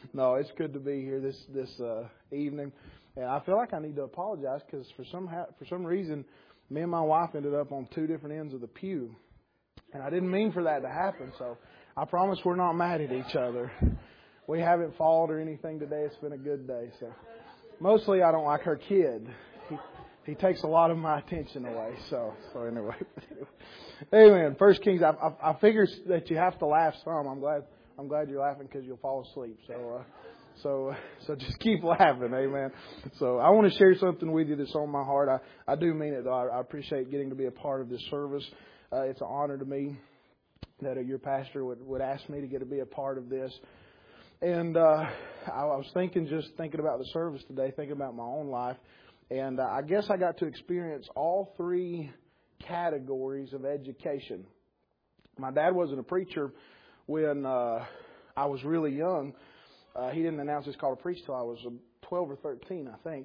No, it's good to be here this evening, and I feel like I need to apologize because for some reason, me and my wife ended up on two different ends of the pew, and I didn't mean for that to happen. So I promise we're not mad at each other. We haven't fought or anything today. It's been a good day. So mostly I don't like her kid. He takes a lot of my attention away. So anyway. Amen. First Kings. I figure that you have to laugh some. I'm glad you're laughing because you'll fall asleep. So just keep laughing. Amen. So I want to share something with you that's on my heart. I do mean it though. I appreciate getting to be a part of this service. It's an honor to me that your pastor would ask me to get to be a part of this. And I was thinking about the service today, thinking about my own life. And I guess I got to experience all three categories of education. My dad wasn't a preacher when I was really young. He didn't announce he's called a priest till I was 12 or 13, I think.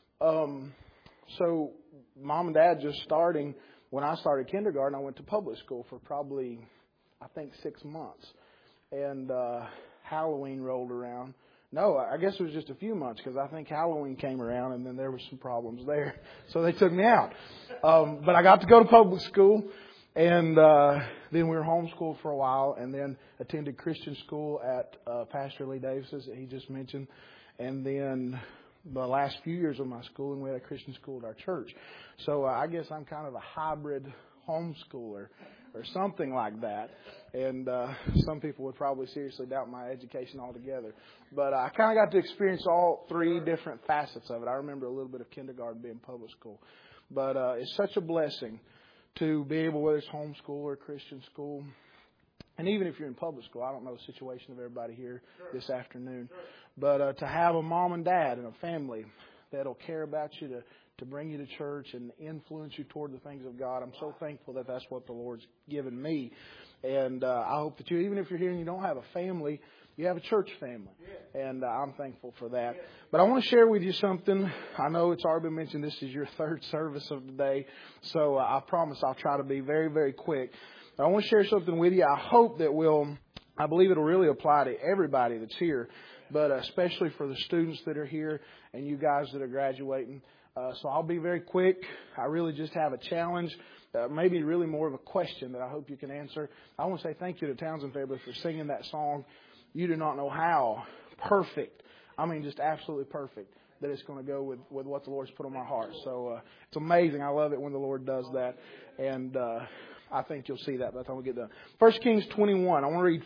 So Mom and Dad just starting, when I started kindergarten, I went to public school for probably, I think, 6 months. And Halloween rolled around. No, I guess it was just a few months because I think Halloween came around and then there were some problems there. So they took me out. But I got to go to public school and then we were homeschooled for a while and then attended Christian school at Pastor Lee Davis's that he just mentioned. And then the last few years of my schooling, we had a Christian school at our church. So I guess I'm kind of a hybrid homeschooler or something like that. And some people would probably seriously doubt my education altogether. But I kind of got to experience all three different facets of it. I remember a little bit of kindergarten being public school. But it's such a blessing to be able, whether it's homeschool or Christian school, and even if you're in public school, I don't know the situation of everybody here this afternoon, but to have a mom and dad and a family that'll care about you, to bring you to church and influence you toward the things of God. I'm so thankful that that's what the Lord's given me. And I hope that you, even if you're here and you don't have a family, you have a church family. And I'm thankful for that. But I want to share with you something. I know it's already been mentioned this is your third service of the day. So I promise I'll try to be very, very quick. But I want to share something with you. I hope that I believe it'll really apply to everybody that's here, but especially for the students that are here and you guys that are graduating. So I'll be very quick. I really just have a challenge, maybe really more of a question that I hope you can answer. I want to say thank you to Townsend family for singing that song. You do not know how perfect, I mean just absolutely perfect, that it's going to go with what the Lord's put on my heart. So it's amazing. I love it when the Lord does that. And I think you'll see that by the time we get done. 1 Kings 21. I want to read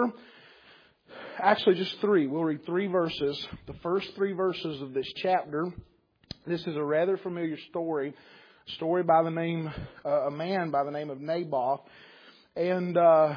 just 3. We'll read 3 verses. The first 3 verses of this chapter. This is a rather familiar story by the name, a man by the name of Naboth. And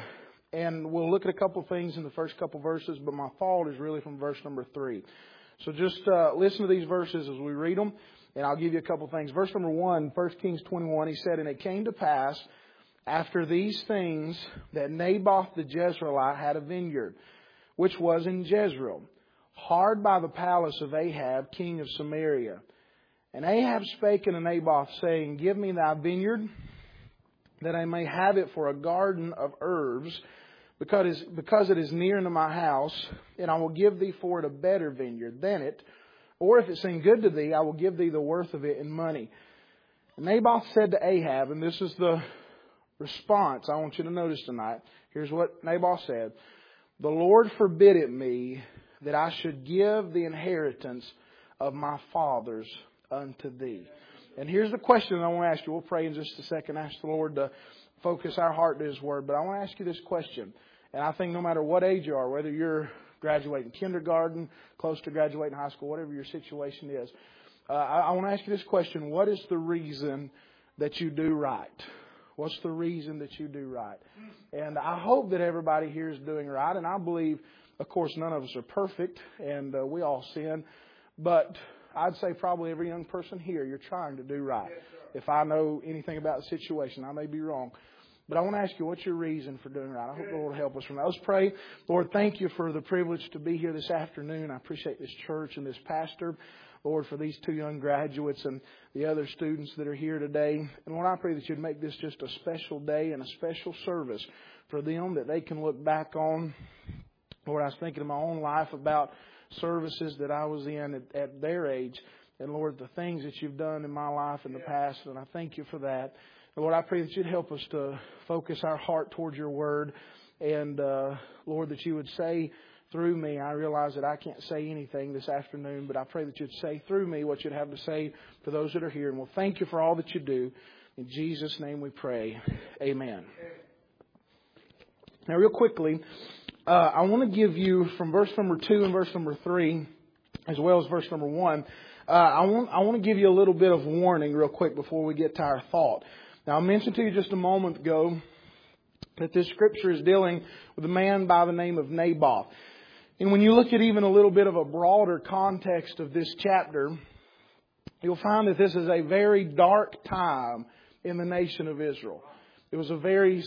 we'll look at a couple of things in the first couple of verses, but my thought is really from verse number 3. So just listen to these verses as we read them, and I'll give you a couple of things. Verse number 1, 1 Kings 21, he said, "And it came to pass after these things that Naboth the Jezreelite had a vineyard, which was in Jezreel, hard by the palace of Ahab, king of Samaria. And Ahab spake unto Naboth, saying, Give me thy vineyard, that I may have it for a garden of herbs, because it is near unto my house, and I will give thee for it a better vineyard than it. Or if it seem good to thee, I will give thee the worth of it in money. And Naboth said to Ahab," and this is the response I want you to notice tonight. Here's what Naboth said. "The Lord forbid it me that I should give the inheritance of my fathers unto thee." And here's the question I want to ask you. We'll pray in just a second. Ask the Lord to focus our heart to His Word. But I want to ask you this question. And I think no matter what age you are, whether you're graduating kindergarten, close to graduating high school, whatever your situation is, I want to ask you this question. What is the reason that you do right? What's the reason that you do right? And I hope that everybody here is doing right. And I believe, of course, none of us are perfect. And we all sin. But I'd say probably every young person here, you're trying to do right. If I know anything about the situation, I may be wrong. But I want to ask you, what's your reason for doing right? I hope the Lord will help us from that. Let's pray. Lord, thank you for the privilege to be here this afternoon. I appreciate this church and this pastor. Lord, for these 2 young graduates and the other students that are here today. And Lord, I pray that you'd make this just a special day and a special service for them that they can look back on. Lord, I was thinking in my own life about services that I was in at their age. And Lord, the things that You've done in my life in the past, and I thank You for that. And Lord, I pray that You'd help us to focus our heart towards Your Word. And Lord, that You would say through me, I realize that I can't say anything this afternoon, but I pray that You'd say through me what You'd have to say for those that are here. And we'll thank You for all that You do. In Jesus' name we pray. Amen. Now, real quickly, I want to give you from verse number 2 and verse number 3, as well as verse number 1, I want to give you a little bit of warning real quick before we get to our thought. Now, I mentioned to you just a moment ago that this scripture is dealing with a man by the name of Naboth. And when you look at even a little bit of a broader context of this chapter, you'll find that this is a very dark time in the nation of Israel. It was a very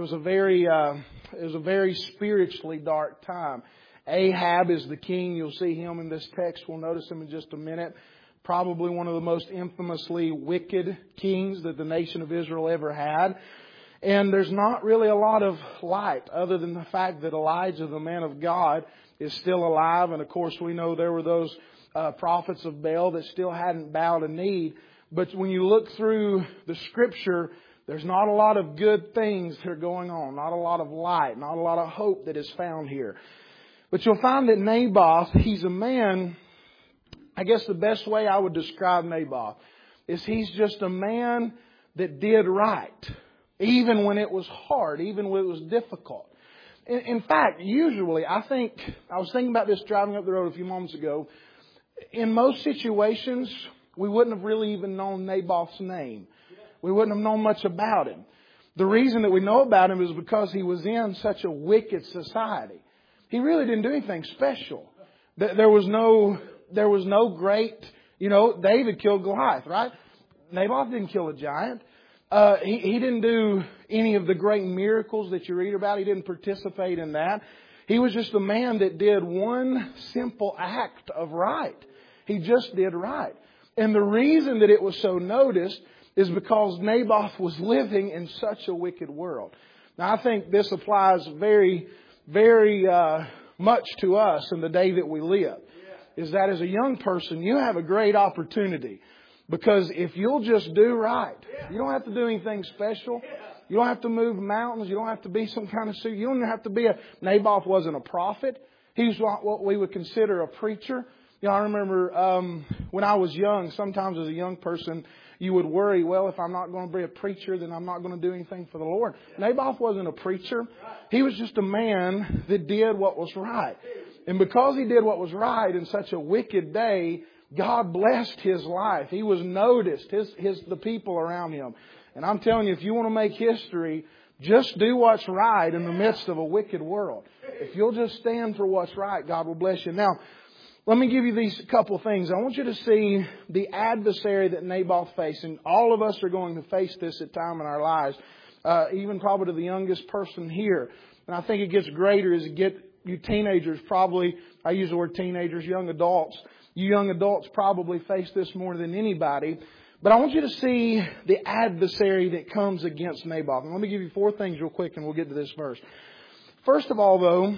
spiritually dark time. Ahab is the king. You'll see him in this text. We'll notice him in just a minute. Probably one of the most infamously wicked kings that the nation of Israel ever had. And there's not really a lot of light other than the fact that Elijah, the man of God, is still alive. And of course, we know there were those prophets of Baal that still hadn't bowed a knee. But when you look through the Scripture, there's not a lot of good things that are going on. Not a lot of light. Not a lot of hope that is found here. But you'll find that Naboth, he's a man, I guess the best way I would describe Naboth is he's just a man that did right. Even when it was hard. Even when it was difficult. In fact, usually, I was thinking about this driving up the road a few moments ago. In most situations, we wouldn't have really even known Naboth's name. We wouldn't have known much about him. The reason that we know about him is because he was in such a wicked society. He really didn't do anything special. There was no great, David killed Goliath, right? Naboth didn't kill a giant. He didn't do any of the great miracles that you read about. He didn't participate in that. He was just a man that did one simple act of right. He just did right. And the reason that it was so noticed is because Naboth was living in such a wicked world. Now, I think this applies very, very much to us in the day that we live. Is that as a young person, you have a great opportunity. Because if you'll just do right, you don't have to do anything special. You don't have to move mountains. You don't have to be some kind of suit. You don't have to be Naboth wasn't a prophet. He was what we would consider a preacher. I remember when I was young, sometimes as a young person, you would worry, well, if I'm not going to be a preacher, then I'm not going to do anything for the Lord. Naboth wasn't a preacher. He was just a man that did what was right. And because he did what was right in such a wicked day, God blessed his life. He was noticed, the people around him. And I'm telling you, if you want to make history, just do what's right in the midst of a wicked world. If you'll just stand for what's right, God will bless you. Now, let me give you these couple things. I want you to see the adversary that Naboth faced. And all of us are going to face this at time in our lives. Even probably to the youngest person here. And I think it gets greater as you teenagers probably, I use the word teenagers, young adults. You young adults probably face this more than anybody. But I want you to see the adversary that comes against Naboth. And let me give you 4 things real quick and we'll get to this verse. First of all, though,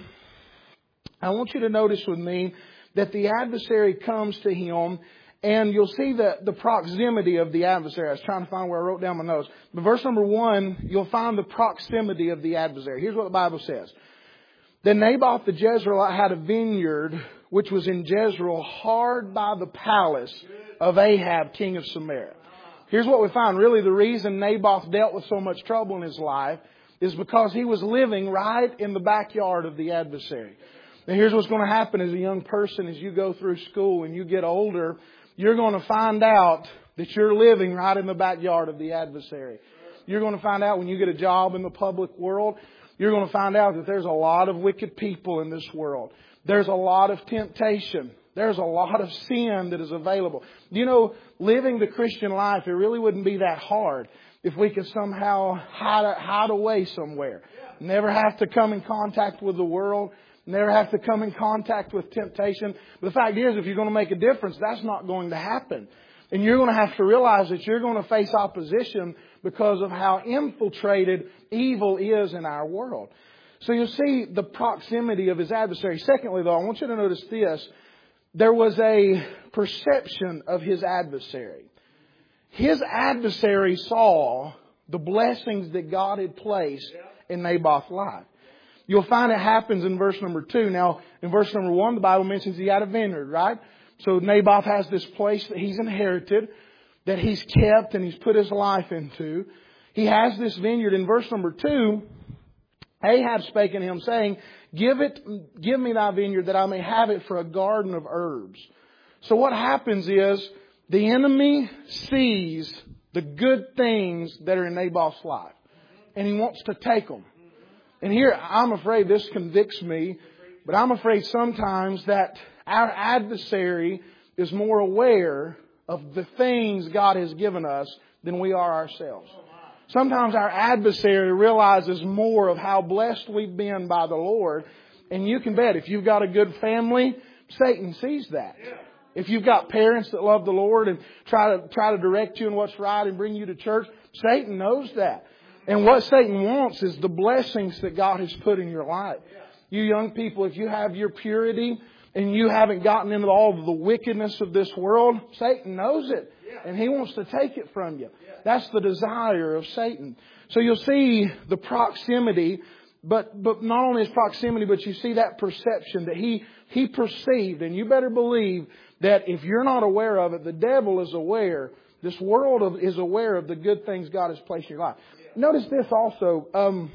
I want you to notice with me that the adversary comes to him, and you'll see the proximity of the adversary. I was trying to find where I wrote down my notes. But verse number 1, you'll find the proximity of the adversary. Here's what the Bible says. Then Naboth the Jezreelite had a vineyard which was in Jezreel, hard by the palace of Ahab, king of Samaria. Here's what we find. Really, the reason Naboth dealt with so much trouble in his life is because he was living right in the backyard of the adversary. Now, here's what's going to happen as a young person as you go through school and you get older. You're going to find out that you're living right in the backyard of the adversary. You're going to find out when you get a job in the public world, you're going to find out that there's a lot of wicked people in this world. There's a lot of temptation. There's a lot of sin that is available. Living the Christian life, it really wouldn't be that hard if we could somehow hide away somewhere. Never have to come in contact with the world. Never have to come in contact with temptation. But the fact is, if you're going to make a difference, that's not going to happen. And you're going to have to realize that you're going to face opposition because of how infiltrated evil is in our world. So you'll see the proximity of his adversary. Secondly, though, I want you to notice this, there was a perception of his adversary. His adversary saw the blessings that God had placed in Naboth's life. You'll find it happens in verse number 2. Now, in verse number 1, the Bible mentions he had a vineyard, right? So Naboth has this place that he's inherited, that he's kept and he's put his life into. He has this vineyard. In verse number 2, Ahab spake unto him, saying, Give me thy vineyard, that I may have it for a garden of herbs. So what happens is, the enemy sees the good things that are in Naboth's life, and he wants to take them. And here, I'm afraid this convicts me, but I'm afraid sometimes that our adversary is more aware of the things God has given us than we are ourselves. Sometimes our adversary realizes more of how blessed we've been by the Lord. And you can bet, if you've got a good family, Satan sees that. If you've got parents that love the Lord and try to direct you in what's right and bring you to church, Satan knows that. And what Satan wants is the blessings that God has put in your life. You young people, if you have your purity and you haven't gotten into all of the wickedness of this world, Satan knows it. And he wants to take it from you. That's the desire of Satan. So you'll see the proximity, but not only his proximity, but you see that perception that he perceived. And you better believe that if you're not aware of it, the devil is aware. This world is aware of the good things God has placed in your life. Notice this also.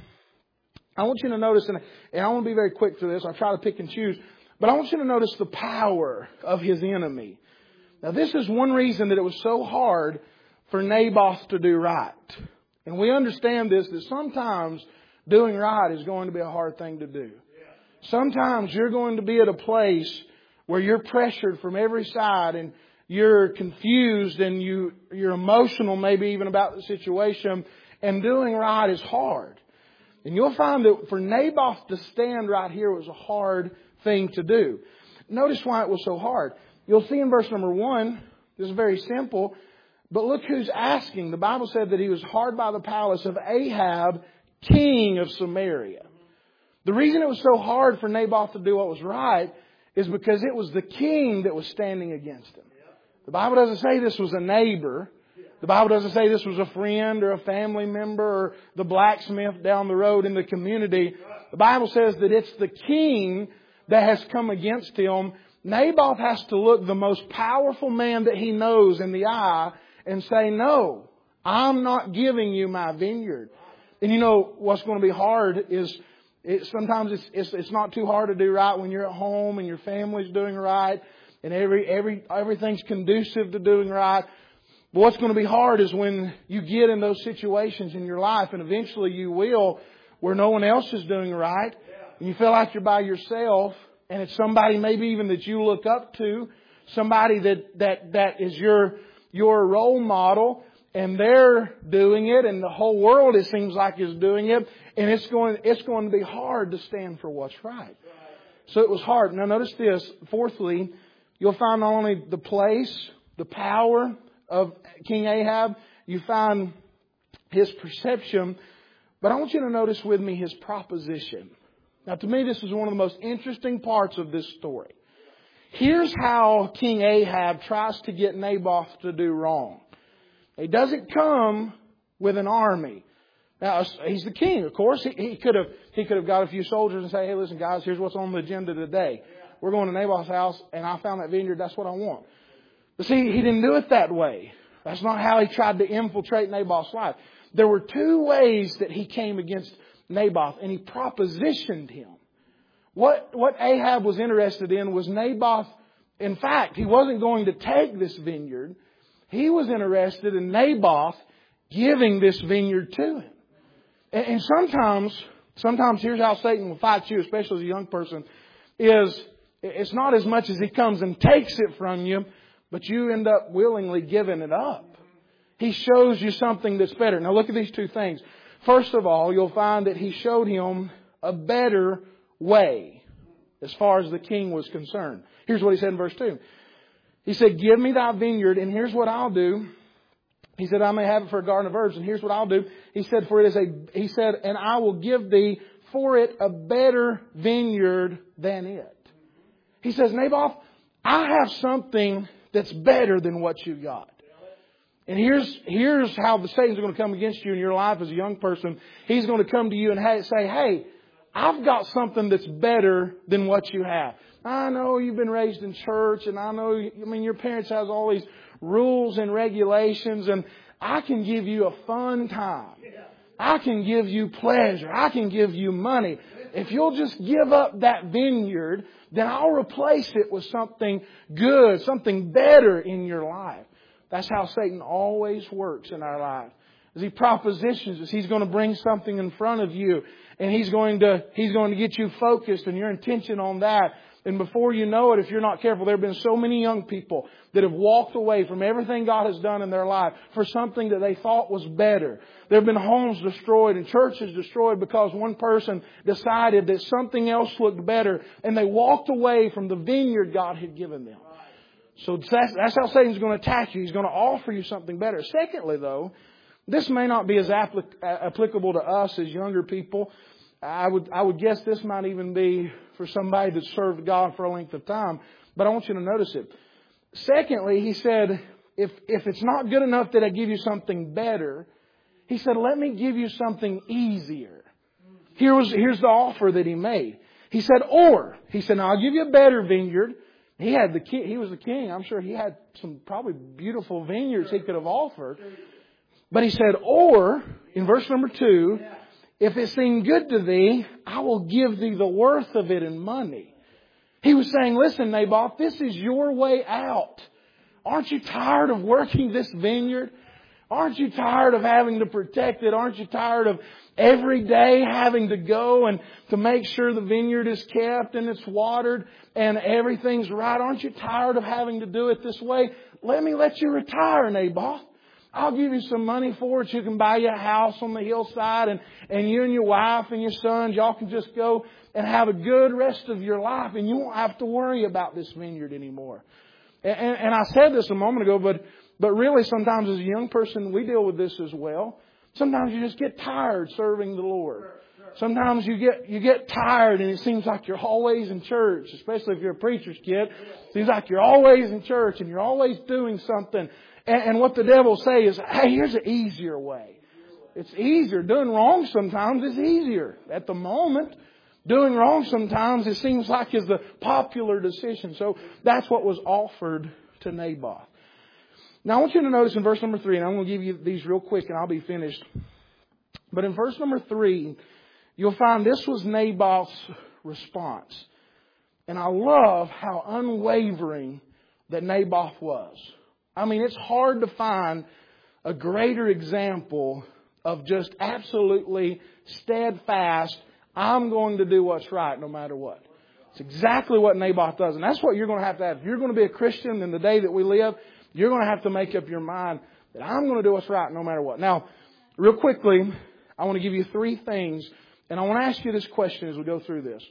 I want you to notice, and I want to be very quick through this. I try to pick and choose. But I want you to notice the power of his enemy. Now, this is one reason that it was so hard for Naboth to do right. And we understand this, that sometimes doing right is going to be a hard thing to do. Sometimes you're going to be at a place where you're pressured from every side and you're confused and you're emotional maybe even about the situation, and doing right is hard. And you'll find that for Naboth to stand right here was a hard thing to do. Notice why it was so hard. You'll see in verse number 1, this is very simple, but look who's asking. The Bible said that he was hard by the palace of Ahab, king of Samaria. The reason it was so hard for Naboth to do what was right is because it was the king that was standing against him. The Bible doesn't say this was a neighbor. The Bible doesn't say this was a friend or a family member or the blacksmith down the road in the community. The Bible says that it's the king that has come against him. Naboth has to look the most powerful man that he knows in the eye and say, no, I'm not giving you my vineyard. And you know what's going to be hard is sometimes it's not too hard to do right when you're at home and your family's doing right and everything's conducive to doing right. But what's going to be hard is when you get in those situations in your life, and eventually you will, where no one else is doing right, and you feel like you're by yourself, and it's somebody maybe even that you look up to, somebody that is your role model, and they're doing it, and the whole world, it seems like, is doing it, and it's going to be hard to stand for what's right. So it was hard. Now notice this. Fourthly, you'll find not only the place, the power of King Ahab, you find his perception, but I want you to notice with me his proposition. Now to me, this is one of the most interesting parts of this story. Here's how King Ahab tries to get Naboth to do wrong. He doesn't come with an army. Now, he's the king, of course. He could have got a few soldiers and say, hey, listen, guys, here's what's on the agenda today. We're going to Naboth's house, and I found that vineyard. That's what I want. But see, he didn't do it that way. That's not how he tried to infiltrate Naboth's life. There were two ways that he came against Naboth, and he propositioned him. What Ahab was interested in was Naboth. In fact, he wasn't going to take this vineyard. He was interested in Naboth giving this vineyard to him. And sometimes here's how Satan will fight you, especially as a young person, is it's not as much as he comes and takes it from you, but you end up willingly giving it up. He shows you something that's better. Now look at these two things. First of all, you'll find that he showed him a better way as far as the king was concerned. Here's what he said in verse 2. He said, give me thy vineyard, and here's what I'll do. He said, I may have it for a garden of herbs, and here's what I'll do. He said, and I will give thee for it a better vineyard than it. He says, Naboth, I have something that's better than what you got. And here's how the Satan's going to come against you in your life as a young person. He's going to come to you and say, hey, I've got something that's better than what you have. I know you've been raised in church, and I know, your parents has all these rules and regulations, and I can give you a fun time. I can give you pleasure. I can give you money. If you'll just give up that vineyard, then I'll replace it with something good, something better in your life. That's how Satan always works in our life. As he propositions us, he's going to bring something in front of you, and he's going to get you focused and your attention on that. And before you know it, if you're not careful, there have been so many young people that have walked away from everything God has done in their life for something that they thought was better. There have been homes destroyed and churches destroyed because one person decided that something else looked better, and they walked away from the vineyard God had given them. So that's how Satan's going to attack you. He's going to offer you something better. Secondly, though, this may not be as applicable to us as younger people. I would guess this might even be for somebody that served God for a length of time. But I want you to notice it. Secondly, he said, if it's not good enough that I give you something better, he said, let me give you something easier. Here's the offer that he made. He said, now I'll give you a better vineyard. He was the king. I'm sure he had some probably beautiful vineyards he could have offered. But he said, or, in verse number 2, if it seem good to thee, I will give thee the worth of it in money. He was saying, listen, Naboth, this is your way out. Aren't you tired of working this vineyard? Aren't you tired of having to protect it? Aren't you tired of every day having to go and to make sure the vineyard is kept and it's watered and everything's right? Aren't you tired of having to do it this way? Let me let you retire, Naboth. I'll give you some money for it. You can buy you a house on the hillside, and you and your wife and your sons, y'all can just go and have a good rest of your life, and you won't have to worry about this vineyard anymore. And I said this a moment ago, but really sometimes as a young person, we deal with this as well. Sometimes you just get tired serving the Lord. Sometimes you get tired and it seems like you're always in church, especially if you're a preacher's kid. It seems like you're always in church and you're always doing something. And what the devil will say is, hey, here's an easier way. It's easier. Doing wrong sometimes is easier. At the moment, doing wrong sometimes it seems like is the popular decision. So that's what was offered to Naboth. Now I want you to notice in verse number 3, and I'm going to give you these real quick and I'll be finished. But in verse number 3, you'll find this was Naboth's response. And I love how unwavering that Naboth was. I mean, it's hard to find a greater example of just absolutely steadfast, I'm going to do what's right no matter what. It's exactly what Naboth does. And that's what you're going to have. If you're going to be a Christian in the day that we live, you're going to have to make up your mind that I'm going to do what's right no matter what. Now, real quickly, I want to give you 3 things. And I want to ask you this question as we go through this.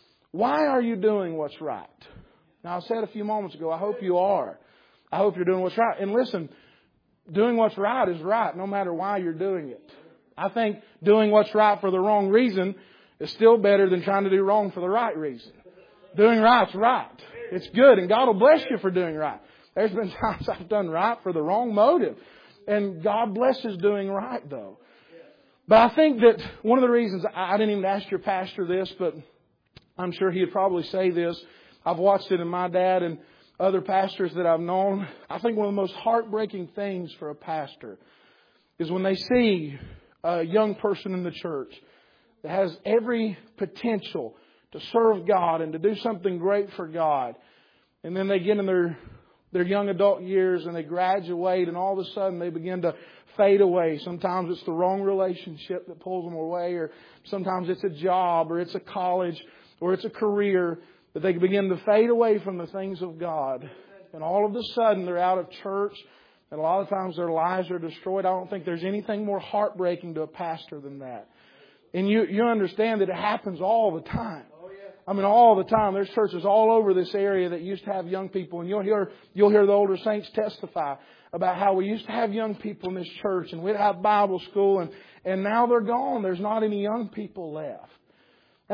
Why are you doing what's right? Now, I said a few moments ago, I hope you are. I hope you're doing what's right. And listen, doing what's right is right no matter why you're doing it. I think doing what's right for the wrong reason is still better than trying to do wrong for the right reason. Doing right's right. It's good, and God will bless you for doing right. There's been times I've done right for the wrong motive. And God blesses doing right, though. But I think that one of the reasons, I didn't even ask your pastor this, but I'm sure he'd probably say this. I've watched it in my dad and other pastors that I've known. I think one of the most heartbreaking things for a pastor is when they see a young person in the church that has every potential to serve God and to do something great for God. And then they get in their young adult years and they graduate, and all of a sudden they begin to fade away. Sometimes it's the wrong relationship that pulls them away, or sometimes it's a job, or it's a college, or it's a career. That they begin to fade away from the things of God. And all of a sudden they're out of church. And a lot of times their lives are destroyed. I don't think there's anything more heartbreaking to a pastor than that. And you understand that it happens all the time. I mean, all the time. There's churches all over this area that used to have young people. And you'll hear the older saints testify about how we used to have young people in this church. And we'd have Bible school. And now they're gone. There's not any young people left. And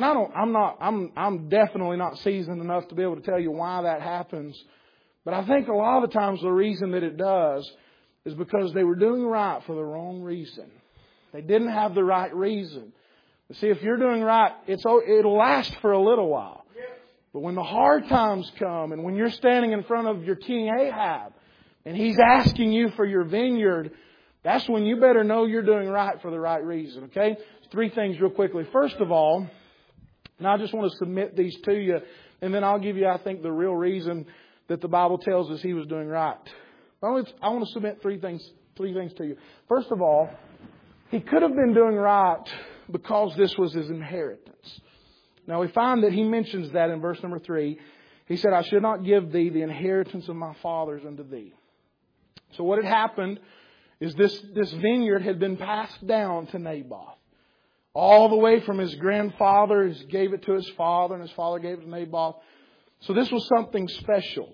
I'm definitely not seasoned enough to be able to tell you why that happens. But I think a lot of the times the reason that it does is because they were doing right for the wrong reason. They didn't have the right reason. See, if you're doing right, it'll last for a little while. But when the hard times come and when you're standing in front of your King Ahab and he's asking you for your vineyard, that's when you better know you're doing right for the right reason. Okay? 3 things real quickly. First of all, and I just want to submit these to you, and then I'll give you, I think, the real reason that the Bible tells us he was doing right. I want to submit 3 things to you. First of all, he could have been doing right because this was his inheritance. Now we find that he mentions that in verse number 3. He said, I should not give thee the inheritance of my fathers unto thee. So what had happened is this vineyard had been passed down to Naboth. All the way from his grandfather, he gave it to his father, and his father gave it to Naboth. So this was something special.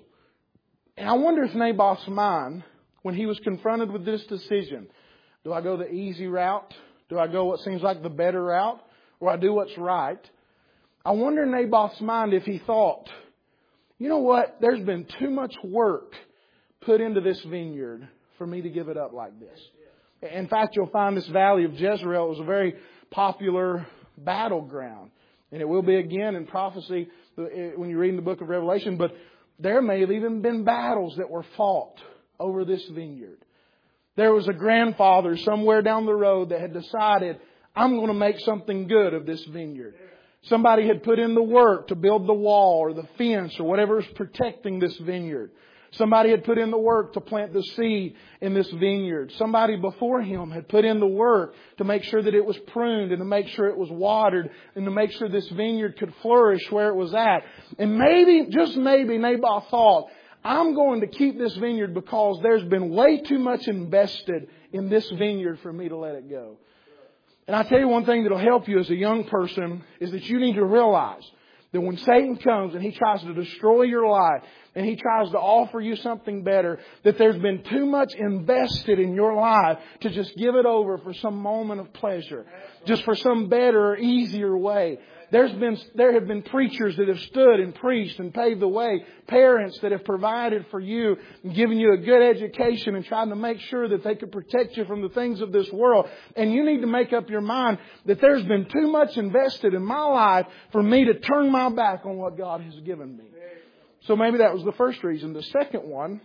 And I wonder if Naboth's mind, when he was confronted with this decision, do I go the easy route? Do I go what seems like the better route? Or I do what's right? I wonder in Naboth's mind if he thought, you know what? There's been too much work put into this vineyard for me to give it up like this. In fact, you'll find this valley of Jezreel was a very popular battleground. And it will be again in prophecy when you read in the book of Revelation. But there may have even been battles that were fought over this vineyard. There was a grandfather somewhere down the road that had decided, I'm going to make something good of this vineyard. Somebody had put in the work to build the wall or the fence or whatever is protecting this vineyard. Somebody had put in the work to plant the seed in this vineyard. Somebody before him had put in the work to make sure that it was pruned and to make sure it was watered and to make sure this vineyard could flourish where it was at. And maybe, just maybe, Naboth thought, I'm going to keep this vineyard because there's been way too much invested in this vineyard for me to let it go. And I tell you one thing that'll help you as a young person is that you need to realize that when Satan comes and he tries to destroy your life and he tries to offer you something better, that there's been too much invested in your life to just give it over for some moment of pleasure, just for some better or easier way. There have been preachers that have stood and preached and paved the way. Parents that have provided for you and given you a good education and tried to make sure that they could protect you from the things of this world. And you need to make up your mind that there's been too much invested in my life for me to turn my back on what God has given me. So maybe that was the first reason. The second one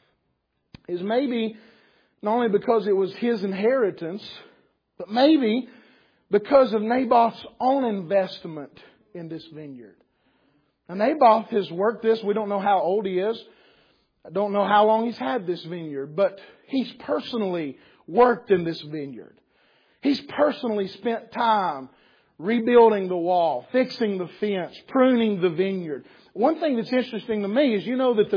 is maybe not only because it was his inheritance, but maybe because of Naboth's own investment in this vineyard. Now Naboth has worked this. We don't know how old he is. I don't know how long he's had this vineyard. But he's personally worked in this vineyard. He's personally spent time rebuilding the wall, fixing the fence, pruning the vineyard. One thing that's interesting to me is you know that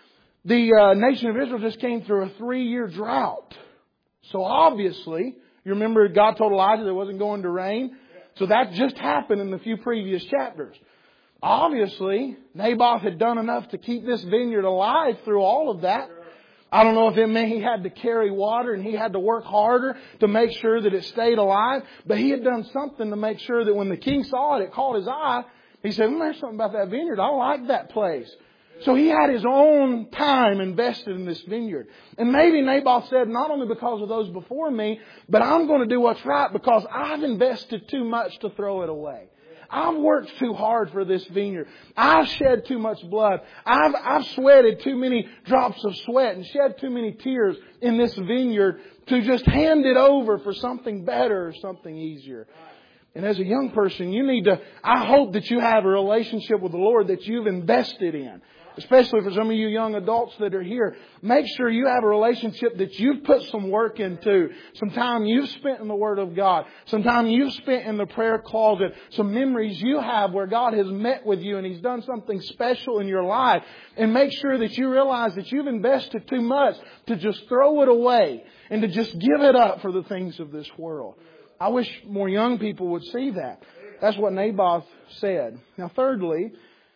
the nation of Israel just came through a 3-year drought. So obviously, you remember God told Elijah there wasn't going to rain? So that just happened in the few previous chapters. Obviously, Naboth had done enough to keep this vineyard alive through all of that. I don't know if it meant he had to carry water and he had to work harder to make sure that it stayed alive. But he had done something to make sure that when the king saw it, it caught his eye. He said, there's something about that vineyard. I like that place. So he had his own time invested in this vineyard. And maybe Naboth said, not only because of those before me, but I'm going to do what's right because I've invested too much to throw it away. I've worked too hard for this vineyard. I've shed too much blood. I've sweated too many drops of sweat and shed too many tears in this vineyard to just hand it over for something better or something easier. And as a young person, I hope that you have a relationship with the Lord that you've invested in. Especially for some of you young adults that are here, make sure you have a relationship that you've put some work into. Some time you've spent in the Word of God. Some time you've spent in the prayer closet. Some memories you have where God has met with you and He's done something special in your life. And make sure that you realize that you've invested too much to just throw it away and to just give it up for the things of this world. I wish more young people would see that. That's what Naboth said. Now, thirdly,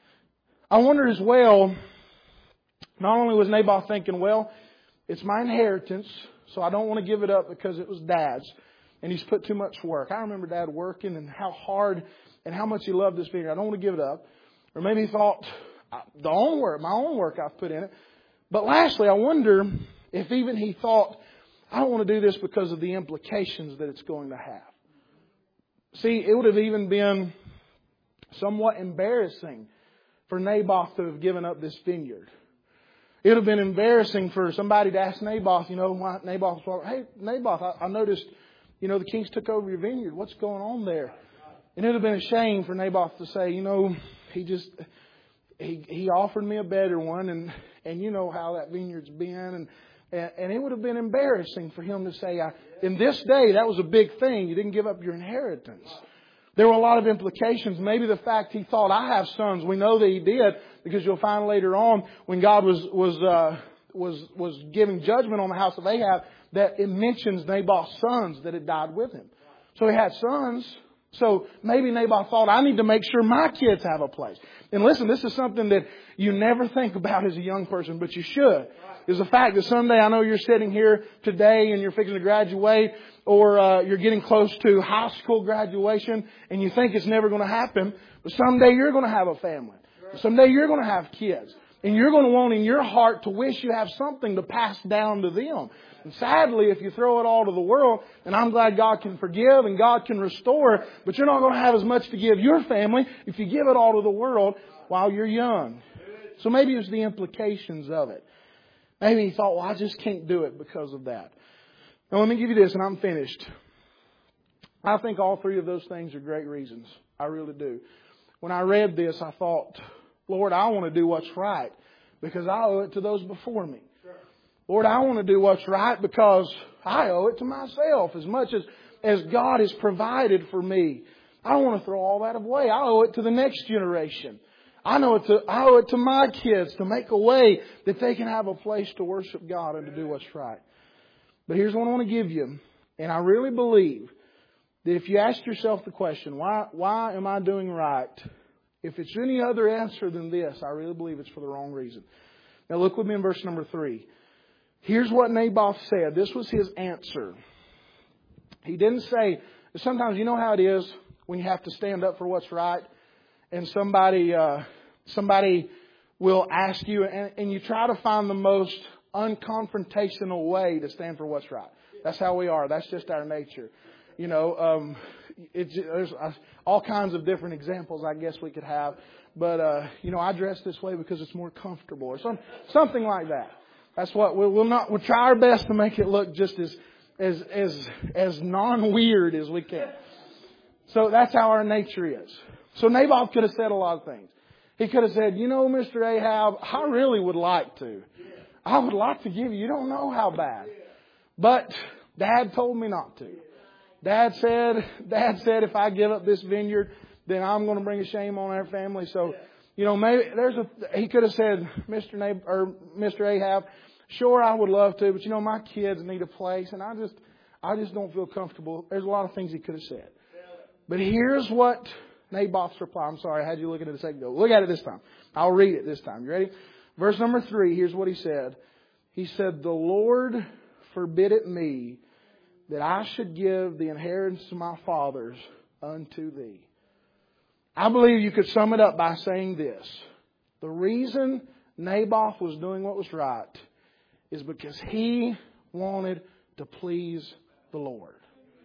I wonder as well, not only was Naboth thinking, well, it's my inheritance, so I don't want to give it up because it was Dad's, and he's put too much work. I remember Dad working and how hard and how much he loved this vineyard. I don't want to give it up. Or maybe he thought, my own work I've put in it. But lastly, I wonder if even he thought, I don't want to do this because of the implications that it's going to have. See, it would have even been somewhat embarrassing for Naboth to have given up this vineyard. It would have been embarrassing for somebody to ask Naboth, why Naboth was, hey, Naboth, I noticed, the kings took over your vineyard. What's going on there? And it would have been a shame for Naboth to say, he offered me a better one, and you know how that vineyard's been, and it would have been embarrassing for him to say, in this day, that was a big thing. You didn't give up your inheritance. There were a lot of implications. Maybe the fact he thought, I have sons. We know that he did, because you'll find later on when God was giving judgment on the house of Ahab, that it mentions Naboth's sons that had died with him. So he had sons. So maybe Naboth thought, I need to make sure my kids have a place. And listen, this is something that you never think about as a young person, but you should. Is the fact that someday, I know you're sitting here today and you're fixing to graduate, or you're getting close to high school graduation and you think it's never going to happen, but someday you're going to have a family. Someday you're going to have kids. And you're going to want in your heart to wish you have something to pass down to them. And sadly, if you throw it all to the world, and I'm glad God can forgive and God can restore, but you're not going to have as much to give your family if you give it all to the world while you're young. So maybe it's the implications of it. Maybe he thought, I just can't do it because of that. Now let me give you this and I'm finished. I think all three of those things are great reasons. I really do. When I read this, I thought, Lord, I want to do what's right because I owe it to those before me. Lord, I want to do what's right because I owe it to myself as much as God has provided for me. I don't want to throw all that away. I owe it to the next generation. I owe it to my kids to make a way that they can have a place to worship God and to do what's right. But here's what I want to give you. And I really believe that if you ask yourself the question, why am I doing right? If it's any other answer than this, I really believe it's for the wrong reason. Now look with me in verse number 3. Here's what Naboth said. This was his answer. He didn't say, sometimes you know how it is when you have to stand up for what's right and somebody will ask you and you try to find the most unconfrontational way to stand for what's right. That's how we are. That's just our nature. There's all kinds of different examples I guess we could have. But, I dress this way because it's more comfortable or something like that. That's what we'll try our best to make it look just as non-weird as we can. So that's how our nature is. So Naboth could have said a lot of things. He could have said, Mr. Ahab, I really would like to. I would like to give you. You don't know how bad. But Dad told me not to. Dad said if I give up this vineyard, then I'm going to bring a shame on our family. So, maybe he could have said, Mr. Ahab, sure, I would love to, but my kids need a place and I just don't feel comfortable. There's a lot of things he could have said. But here's what Naboth's reply. I'm sorry, I had you look at it a second ago. Look at it this time. I'll read it this time. You ready? Verse number 3, here's what he said. He said, the Lord forbid it me that I should give the inheritance to my fathers unto thee. I believe you could sum it up by saying this. The reason Naboth was doing what was right is because he wanted to please the Lord.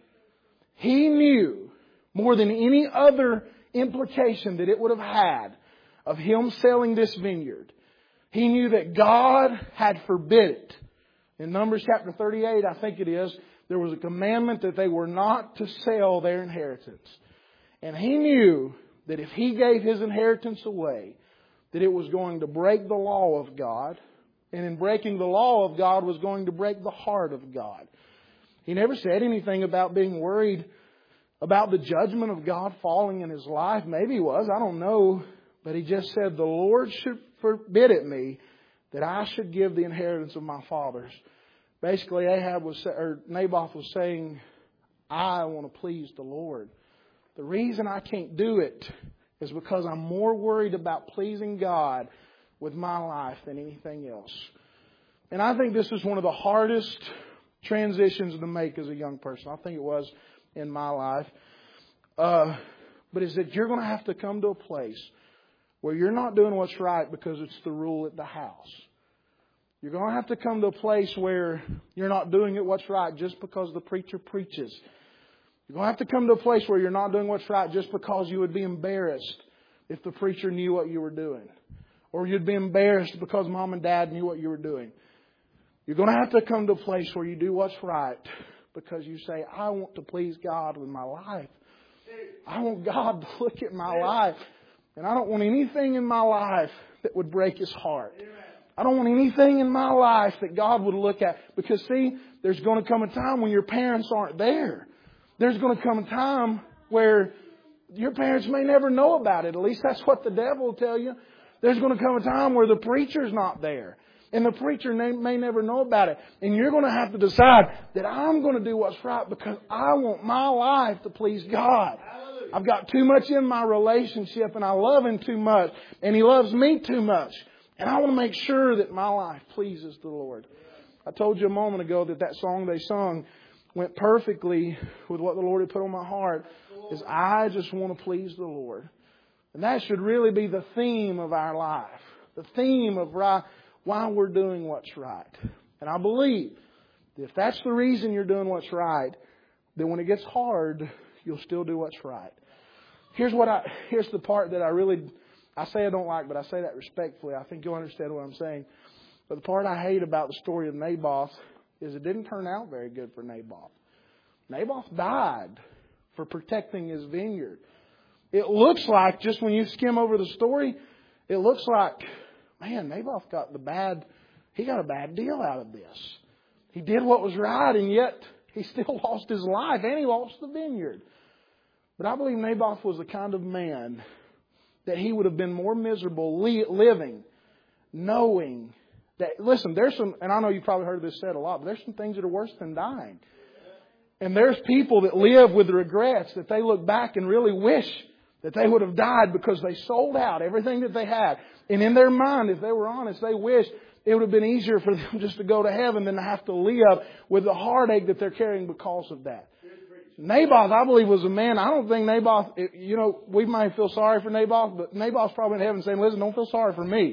He knew more than any other implication that it would have had of him selling this vineyard. He knew that God had forbid it. In Numbers chapter 38, I think it is, there was a commandment that they were not to sell their inheritance. And he knew that if he gave his inheritance away, that it was going to break the law of God. And in breaking the law of God was going to break the heart of God. He never said anything about being worried about the judgment of God falling in his life. Maybe he was, I don't know. But he just said, the Lord should forbid it me that I should give the inheritance of my fathers. Basically, Naboth was saying, I want to please the Lord. The reason I can't do it is because I'm more worried about pleasing God with my life than anything else. And I think this is one of the hardest transitions to make as a young person. I think it was in my life. but is that you're going to have to come to a place where you're not doing what's right because it's the rule at the house. You're going to have to come to a place where you're not doing it what's right just because the preacher preaches. You're going to have to come to a place where you're not doing what's right just because you would be embarrassed if the preacher knew what you were doing. Or you'd be embarrassed because Mom and Dad knew what you were doing. You're going to have to come to a place where you do what's right because you say, I want to please God with my life. I want God to look at my life. And I don't want anything in my life that would break His heart. I don't want anything in my life that God would look at. Because see, there's going to come a time when your parents aren't there. There's going to come a time where your parents may never know about it. At least that's what the devil will tell you. There's going to come a time where the preacher's not there. And the preacher may never know about it. And you're going to have to decide that I'm going to do what's right because I want my life to please God. I've got too much in my relationship and I love Him too much. And He loves me too much. And I want to make sure that my life pleases the Lord. I told you a moment ago that song they sung went perfectly with what the Lord had put on my heart. Is I just want to please the Lord. And that should really be the theme of our life. The theme of why we're doing what's right. And I believe that if that's the reason you're doing what's right, then when it gets hard, you'll still do what's right. Here's the part that I say I don't like, but I say that respectfully. I think you'll understand what I'm saying. But the part I hate about the story of Naboth is it didn't turn out very good for Naboth. Naboth died for protecting his vineyard. It looks like, just when you skim over the story, it looks like, man, Naboth got a bad deal out of this. He did what was right, and yet he still lost his life, and he lost the vineyard. But I believe Naboth was the kind of man that he would have been more miserable living, knowing that, listen, there's some, and I know you've probably heard this said a lot, but there's some things that are worse than dying. And there's people that live with regrets that they look back and really wish that they would have died because they sold out everything that they had. And in their mind, if they were honest, they wish it would have been easier for them just to go to heaven than to have to live with the heartache that they're carrying because of that. Naboth, I believe, was a man. I don't think Naboth, we might feel sorry for Naboth, but Naboth's probably in heaven saying, listen, don't feel sorry for me.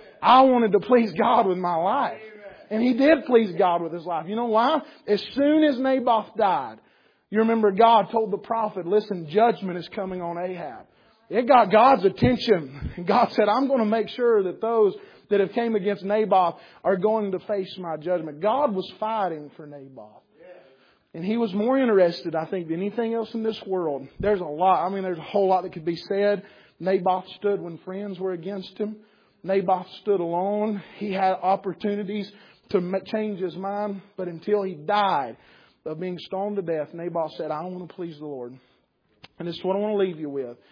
I wanted to please God with my life. And he did please God with his life. You know why? As soon as Naboth died, you remember God told the prophet, listen, judgment is coming on Ahab. It got God's attention. And God said, I'm going to make sure that those that have came against Naboth are going to face my judgment. God was fighting for Naboth. And he was more interested, I think, than anything else in this world. There's a whole lot that could be said. Naboth stood when friends were against him. Naboth stood alone. He had opportunities to change his mind. But until he died of being stoned to death, Naboth said, I want to please the Lord. And this is what I want to leave you with.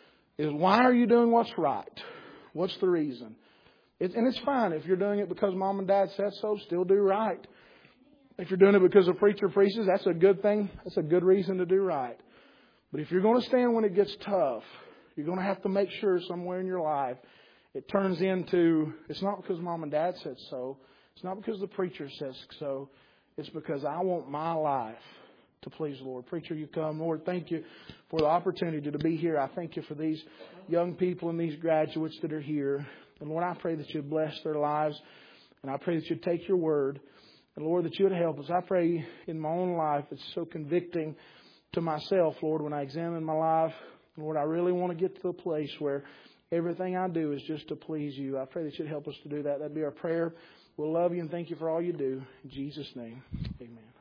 Is why are you doing what's right? What's the reason? And it's fine. If you're doing it because Mom and Dad said so, still do right. If you're doing it because a preacher preaches, that's a good thing. That's a good reason to do right. But if you're going to stand when it gets tough, you're going to have to make sure somewhere in your life it turns into, it's not because Mom and Dad said so. It's not because the preacher says so. It's because I want my life to please the Lord. Preacher, you come. Lord, thank you for the opportunity to be here. I thank you for these young people and these graduates that are here. And Lord, I pray that you'd bless their lives. And I pray that you'd take your word. And Lord, that you would help us. I pray in my own life, it's so convicting to myself, Lord, when I examine my life. Lord, I really want to get to a place where everything I do is just to please you. I pray that you'd help us to do that. That'd be our prayer. We'll love you and thank you for all you do. In Jesus' name, amen.